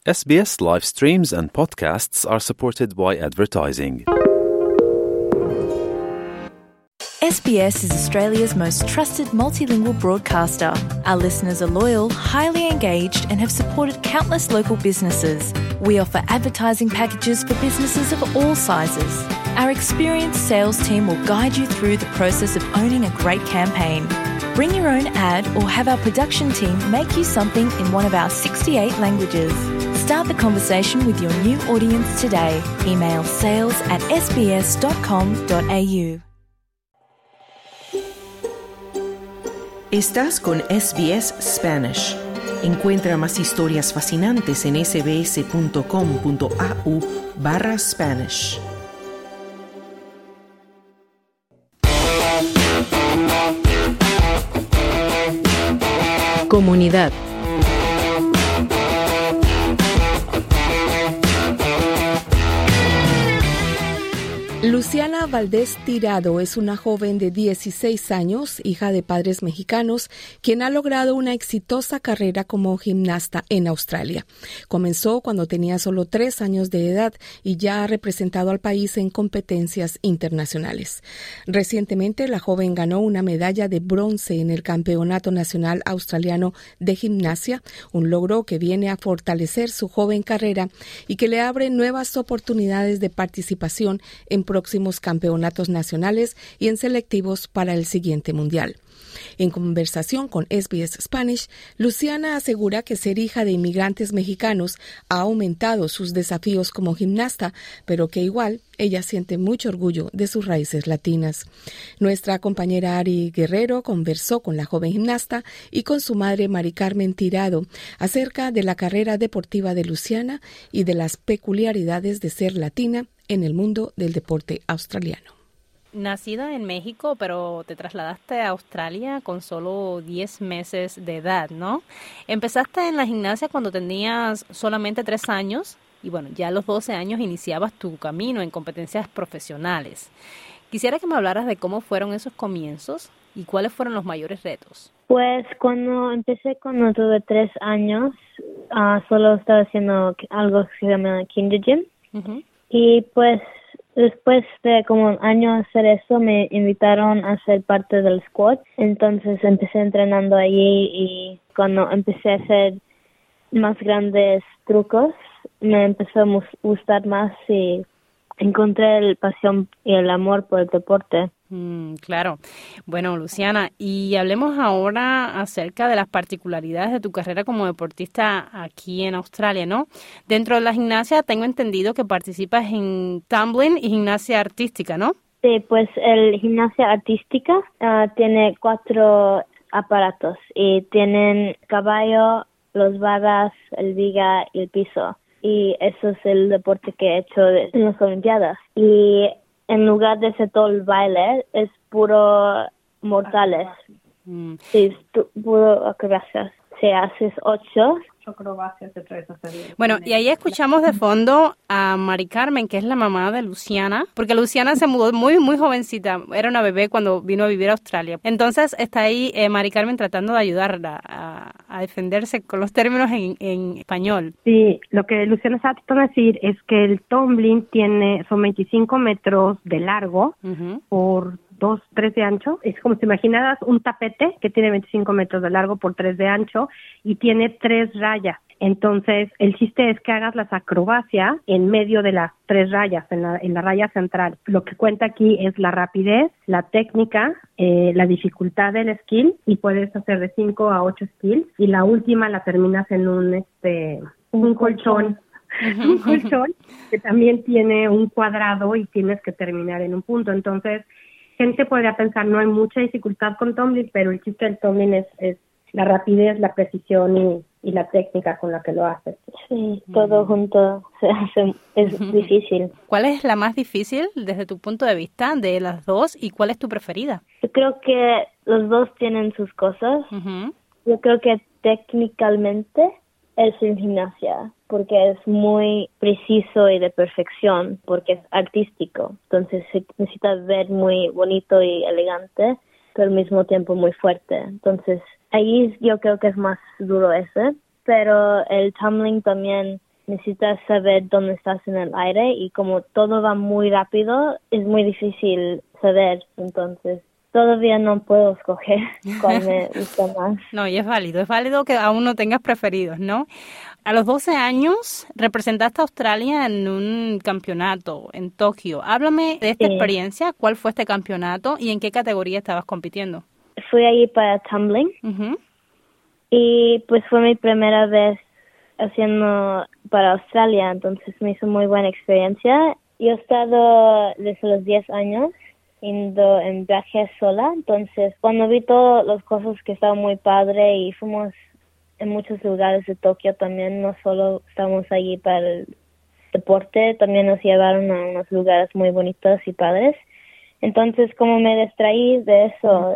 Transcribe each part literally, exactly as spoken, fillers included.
S B S live streams and podcasts are supported by advertising. S B S is Australia's most trusted multilingual broadcaster. Our listeners are loyal, highly engaged, and have supported countless local businesses. We offer advertising packages for businesses of all sizes. Our experienced sales team will guide you through the process of owning a great campaign. Bring your own ad or have our production team make you something in one of our sixty-eight languages. Start the conversation with your new audience today. Email sales at s b s dot com dot a u. Estás con S B S Spanish. Encuentra más historias fascinantes en sbs.com.au barra Spanish. Comunidad. Luciana Valdés Tirado es una joven de dieciséis años, hija de padres mexicanos, quien ha logrado una exitosa carrera como gimnasta en Australia. Comenzó cuando tenía solo tres años de edad y ya ha representado al país en competencias internacionales. Recientemente, la joven ganó una medalla de bronce en el Campeonato Nacional Australiano de Gimnasia, un logro que viene a fortalecer su joven carrera y que le abre nuevas oportunidades de participación en próximos campeonatos nacionales y en selectivos para el siguiente mundial. En conversación con S B S Spanish, Luciana asegura que ser hija de inmigrantes mexicanos ha aumentado sus desafíos como gimnasta, pero que igual ella siente mucho orgullo de sus raíces latinas. Nuestra compañera Ari Guerrero conversó con la joven gimnasta y con su madre Mari Carmen Tirado acerca de la carrera deportiva de Luciana y de las peculiaridades de ser latina en el mundo del deporte australiano. Nacida en México, pero te trasladaste a Australia con solo diez meses de edad, ¿no? Empezaste en la gimnasia cuando tenías solamente tres años y, bueno, ya a los doce años iniciabas tu camino en competencias profesionales. Quisiera que me hablaras de cómo fueron esos comienzos y cuáles fueron los mayores retos. Pues cuando empecé, cuando tuve tres años, uh, solo estaba haciendo algo que se llama Kinder Gym. Uh-huh. Y pues después de como un año hacer eso, me invitaron a ser parte del squad. Entonces empecé entrenando allí y cuando empecé a hacer más grandes trucos, me empezó a gustar más y encontré la pasión y el amor por el deporte. Mm, claro. Bueno, Luciana, y hablemos ahora acerca de las particularidades de tu carrera como deportista aquí en Australia, ¿no? Dentro de la gimnasia tengo entendido que participas en tumbling y gimnasia artística, ¿no? Sí, pues el gimnasia artística uh, tiene cuatro aparatos y tienen caballo, los barras, el viga y el piso. Y eso es el deporte que he hecho en las Olimpiadas. Y en lugar de ser todo el baile, es puro mortales. Mm. Sí, es tu, puro acrobacias. Se haces ocho. Acrobacias de tres hasta diez. Bueno, y ahí escuchamos de fondo a Mari Carmen, que es la mamá de Luciana, porque Luciana se mudó muy, muy jovencita. Era una bebé cuando vino a vivir a Australia. Entonces está ahí eh, Mari Carmen tratando de ayudarla a, a defenderse con los términos en, en español. Sí, lo que Luciana está tratando de decir es que el tumbling tiene, son veinticinco metros de largo uh-huh. por dos, tres de ancho. Es como si imaginaras un tapete que tiene veinticinco metros de largo por tres de ancho y tiene tres rayas. Entonces, el chiste es que hagas las acrobacias en medio de las tres rayas, en la, en la raya central. Lo que cuenta aquí es la rapidez, la técnica, eh, la dificultad del skill, y puedes hacer de cinco a ocho skills, y la última la terminas en un, este, un colchón. un colchón que también tiene un cuadrado y tienes que terminar en un punto. Entonces, gente podría pensar, no hay mucha dificultad con tumbling, pero el chiste del tumbling es, es la rapidez, la precisión y, y la técnica con la que lo haces. Sí, todo mm. junto se hace, es difícil. ¿Cuál es la más difícil desde tu punto de vista de las dos y cuál es tu preferida? Yo creo que los dos tienen sus cosas. Uh-huh. Yo creo que técnicamente es en gimnasia, porque es muy preciso y de perfección, porque es artístico. Entonces se necesita ver muy bonito y elegante, pero al mismo tiempo muy fuerte. Entonces ahí yo creo que es más duro ese, pero el tumbling también necesitas saber dónde estás en el aire y como todo va muy rápido, es muy difícil saber. Entonces, todavía no puedo escoger cuál me gusta más. No, y es válido, es válido que aún no tengas preferidos, ¿no? A los doce años representaste a Australia en un campeonato en Tokio. Háblame de esta Sí. experiencia, ¿cuál fue este campeonato y en qué categoría estabas compitiendo? Fui allí para tumbling Uh-huh. y pues fue mi primera vez haciendo para Australia, entonces me hizo muy buena experiencia. Yo he estado desde los diez años yendo en viaje sola, entonces cuando vi todas las cosas que estaban muy padre y fuimos en muchos lugares de Tokio también, no solo estábamos allí para el deporte, también nos llevaron a unos lugares muy bonitos y padres. Entonces, como me distraí de eso,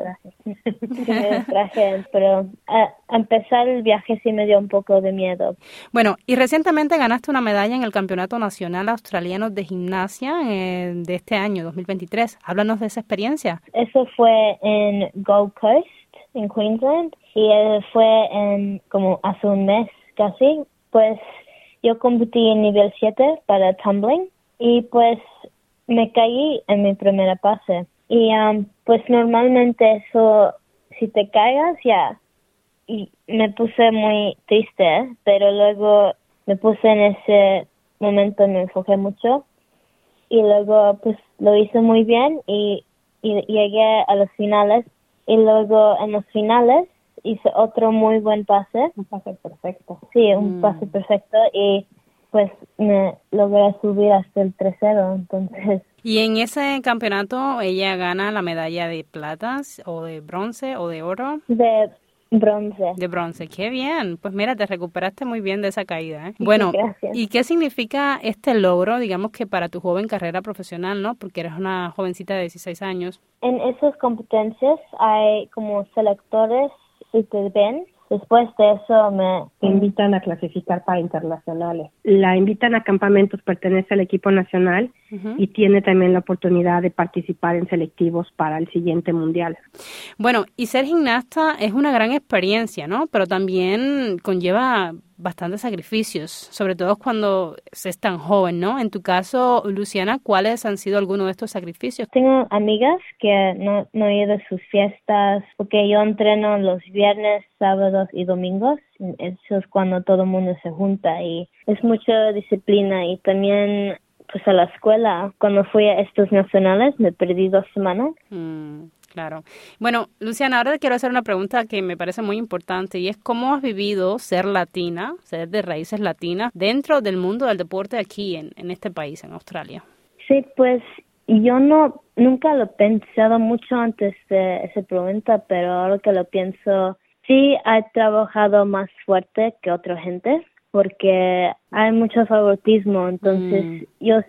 me distraje, pero a, a empezar el viaje sí me dio un poco de miedo. Bueno, y recientemente ganaste una medalla en el Campeonato Nacional Australiano de Gimnasia eh, de este año, dos mil veintitrés. Háblanos de esa experiencia. Eso fue en Gold Coast, en Queensland, y eh, fue en como hace un mes casi. Pues yo competí en nivel siete para tumbling y pues me caí en mi primera pase. Y um, pues normalmente eso, si te caigas ya, y me puse muy triste, pero luego me puse en ese momento, me enfoqué mucho y luego pues lo hice muy bien y, y llegué a los finales y luego en los finales hice otro muy buen pase. Un pase perfecto. Sí, un Mm. pase perfecto y pues me logré subir hasta el tercero, entonces. Y en ese campeonato ella gana la medalla de plata o de bronce o de oro. De bronce. De bronce, qué bien. Pues mira, te recuperaste muy bien de esa caída, ¿eh? Bueno, Gracias. ¿y qué significa este logro, digamos que para tu joven carrera profesional, ¿no? Porque eres una jovencita de dieciséis años. En esas competencias hay como selectores y te ven. Después de eso me Invitan a clasificar para internacionales. La invitan a campamentos, pertenece al equipo nacional Uh-huh. y tiene también la oportunidad de participar en selectivos para el siguiente mundial. Bueno, y ser gimnasta es una gran experiencia, ¿no? Pero también conlleva bastantes sacrificios, sobre todo cuando se es tan joven, ¿no? En tu caso, Luciana, ¿cuáles han sido algunos de estos sacrificios? tengo amigas que no, no he ido a sus fiestas porque yo entreno los viernes, sábados y domingos. Eso es cuando todo el mundo se junta y es mucha disciplina y también pues a la escuela. Cuando fui a estos nacionales me perdí dos semanas. Mm, claro. Bueno, Luciana, ahora te quiero hacer una pregunta que me parece muy importante y es ¿cómo has vivido ser latina, ser de raíces latinas dentro del mundo del deporte aquí en, en este país, en Australia? Sí, pues yo no nunca lo he pensado mucho antes de esa pregunta, pero ahora que lo pienso, sí he trabajado más fuerte que otra gente porque hay mucho favoritismo, entonces Mm. yo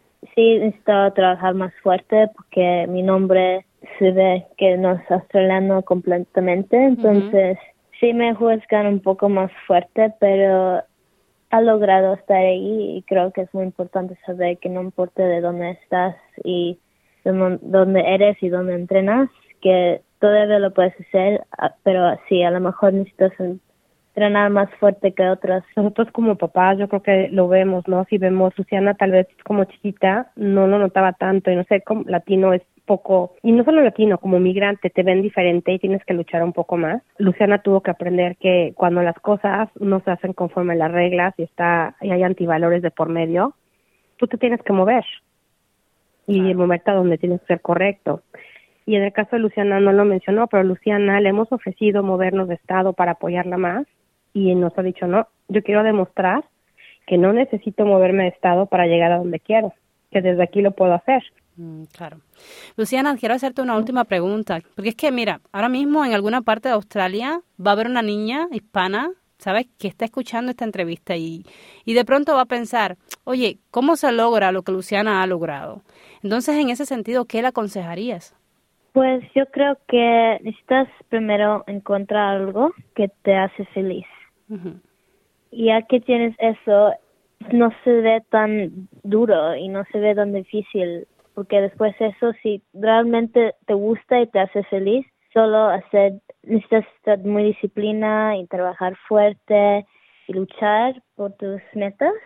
sí necesito trabajar más fuerte porque mi nombre se ve que no es australiano completamente, entonces sí me juzgan un poco más fuerte, pero ha logrado estar ahí y creo que es muy importante saber que no importa de dónde estás y de mon- dónde eres y dónde entrenas, que todavía lo puedes hacer, ah, pero sí, a lo mejor necesitas entrenar más fuerte que otros. Nosotros como papás yo creo que lo vemos, ¿no? Si vemos Luciana tal vez como chiquita no lo notaba tanto y no sé, como latino es poco, y no solo latino, como migrante te ven diferente y tienes que luchar un poco más. Luciana tuvo que aprender que cuando las cosas no se hacen conforme a las reglas y está y hay antivalores de por medio, tú te tienes que mover y Claro. moverte a donde tienes que ser correcto. Y en el caso de Luciana no lo mencionó, pero Luciana le hemos ofrecido movernos de estado para apoyarla más y nos ha dicho, no, yo quiero demostrar que no necesito moverme de estado para llegar a donde quiero, que desde aquí lo puedo hacer. Mm, claro. Luciana, quiero hacerte una última pregunta, porque es que, mira, ahora mismo en alguna parte de Australia va a haber una niña hispana, ¿sabes?, que está escuchando esta entrevista y, y de pronto va a pensar, oye, ¿cómo se logra lo que Luciana ha logrado? Entonces, en ese sentido, ¿qué le aconsejarías? Pues yo creo que necesitas primero encontrar algo que te hace feliz. Uh-huh. Y ya que tienes eso, no se ve tan duro y no se ve tan difícil, porque después eso, si realmente te gusta y te hace feliz, solo hacer, necesitas estar muy disciplina y trabajar fuerte y luchar por tus metas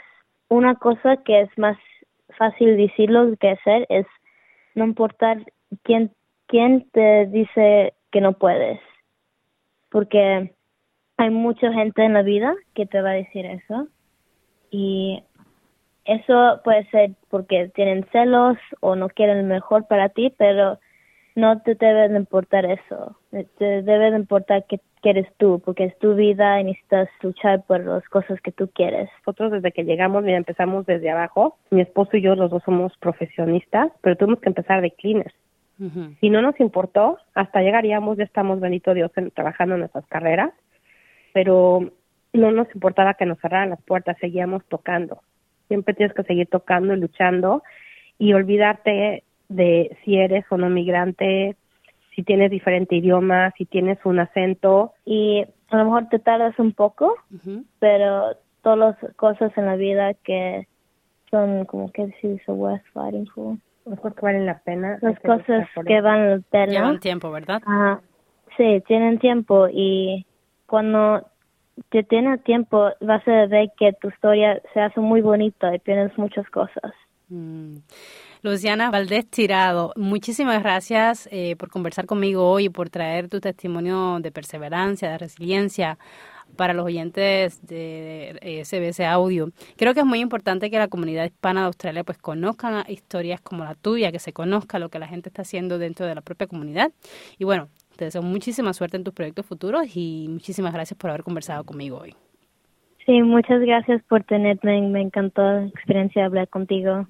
una cosa que es más fácil decirlo que hacer es no importar quién, quién te dice que no puedes. Porque hay mucha gente en la vida que te va a decir eso. Y eso puede ser porque tienen celos o no quieren lo mejor para ti, pero no te debe de importar eso. Te debe de importar que, que eres tú, porque es tu vida y necesitas luchar por las cosas que tú quieres. Nosotros desde que llegamos, mira, empezamos desde abajo. Mi esposo y yo, los dos somos profesionistas, pero tuvimos que empezar de cleaners. Uh-huh. Si no nos importó, hasta llegaríamos, ya estamos, bendito Dios, en, trabajando en nuestras carreras, pero no nos importaba que nos cerraran las puertas, seguíamos tocando. Siempre tienes que seguir tocando y luchando y olvidarte de si eres o no migrante, si tienes diferente idioma, si tienes un acento. Y a lo mejor te tardas un poco, uh-huh. pero todas las cosas en la vida que son, como que se dice, worth fighting for. Las cosas que valen la pena. Las cosas que valen la pena. Llevan tiempo, ¿verdad? Ajá. Sí, tienen tiempo y cuando te tiene tiempo vas a ver que tu historia se hace muy bonita y tienes muchas cosas. Mm. Luciana Valdés Tirado, muchísimas gracias eh, por conversar conmigo hoy y por traer tu testimonio de perseverancia, de resiliencia para los oyentes de S B S Audio. Creo que es muy importante que la comunidad hispana de Australia pues conozcan historias como la tuya, que se conozca lo que la gente está haciendo dentro de la propia comunidad. Y bueno, te deseo muchísima suerte en tus proyectos futuros y muchísimas gracias por haber conversado conmigo hoy. Sí, muchas gracias por tenerme. Me encantó la experiencia de hablar contigo.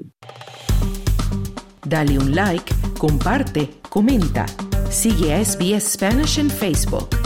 Dale un like, comparte, comenta. Sigue a S B S Spanish en Facebook.